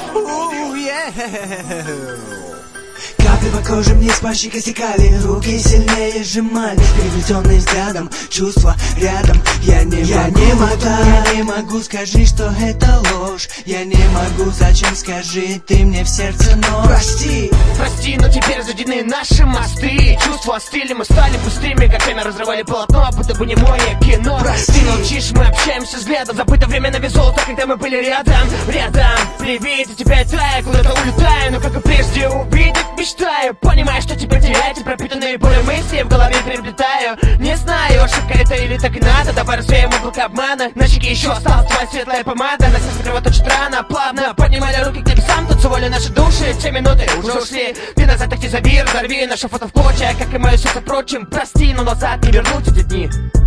Капли по коже вниз по щеке стекали, руки сильнее сжимали, переплетенные взглядом, чувства рядом. Я не могу, скажи, что это ложь. Я не могу, зачем, скажи, ты мне в сердце нож. Прости, но теперь разойдены наши мосты. Чувства остыли, мы стали пустыми, как время разрывали полотно, будто бы немое кино. Ты молчишь, мы общаемся взглядом, забыто время на золото, когда мы были рядом. При виде тебя таю, куда-то улетаю, но как и прежде увидеть мечтаю. Понимаю, что тебя терять, и пропитанные болью мысли в голове переплетаю. Не знаю, ошибка это или так и надо. Давай развеем облако обмана. На щеке еще осталась твоя светлая помада. На сердце кровоточит рано, плавно поднимали руки к небесам. Танцевали наши души, те минуты уже ушли. Ты назад так не забей, разорви наше фото в клочья, как и мое сердце прочим. Прости, но назад не вернуть эти дни.